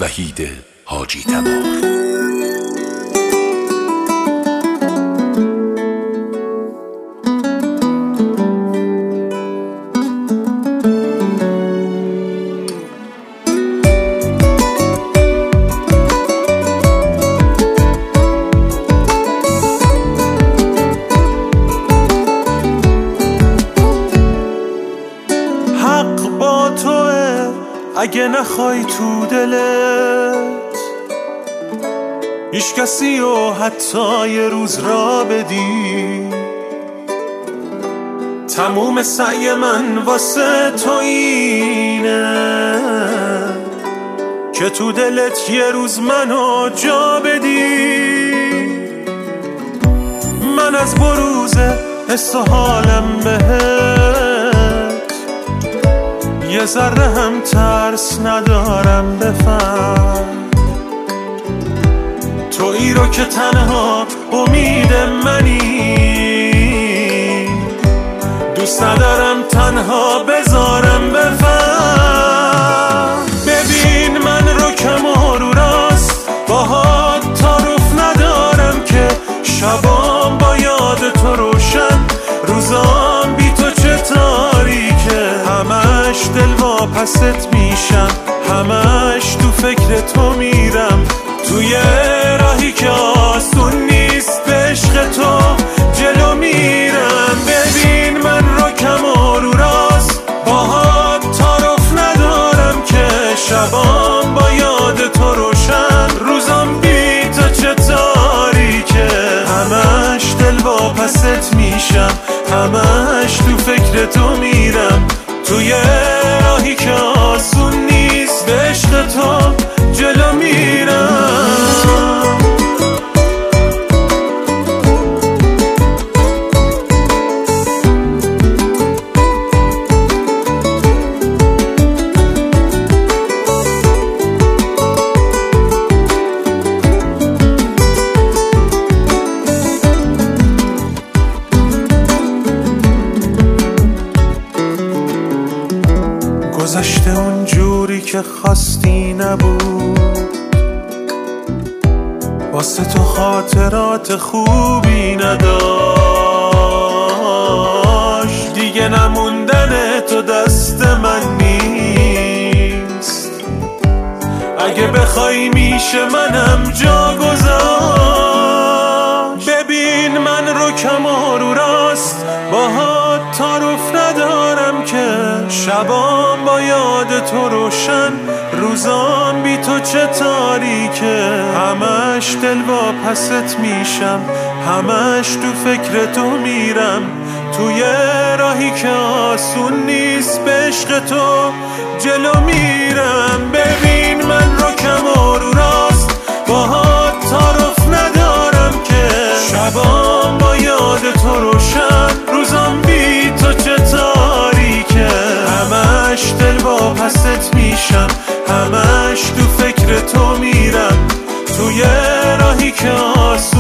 وحید حاجی تبار. اگه نخوای تو دلت هیچ کسی و حتی یه روز را بدی، تموم سعی من واسه تو اینه که تو دلت یه روز منو جا بدی. من از بروز حس و حالم بهت یه ذره هم ترس ندارم، بفهم تویی رو که تنها امید منی، دوست ندارم تنها بذارم، بفهم. ببین من رو کم و رو راست باهات تعارف ندارم که شبام با یاد تو روشن، روزام بی تو چه تاریکه، همش دلواپست میشم، همش تو فکر تو میرم، توی راهی که آسون نیست به عشق تو جلو میرم. ببین من رو کم و رو راست باهات تعارف ندارم که شبام با یاد تو روشن، روزام بی تو چه تاریکه، همش دلواپست میشم، همش تو فکر تو میرم، توی راهی که آسون نیست به عشق تو جلو میرم. گذشته اون جوری که خواستی نبود، واسه تو خاطرات خوبی نداشت، دیگه نموندن تو دست من نیست، اگه بخوای میشه منم جا گذاشت. ببین من رو کم و رو راست باهات تعارف ندارم که شبام با یاد تو روشن، روزام بی تو چه تاریکه، همش دلواپست میشم، همش تو فکر تو میرم، توی راهی که آسون نیست به عشق تو جلو میرم. ببین من رو کم و رو راست باهات تعارف ندارم که شبام با یاد تو روشن، روزام بی تو چه تاریکه، همش دلواپست میشم، همش تو فکر تو میرم، توی راهی که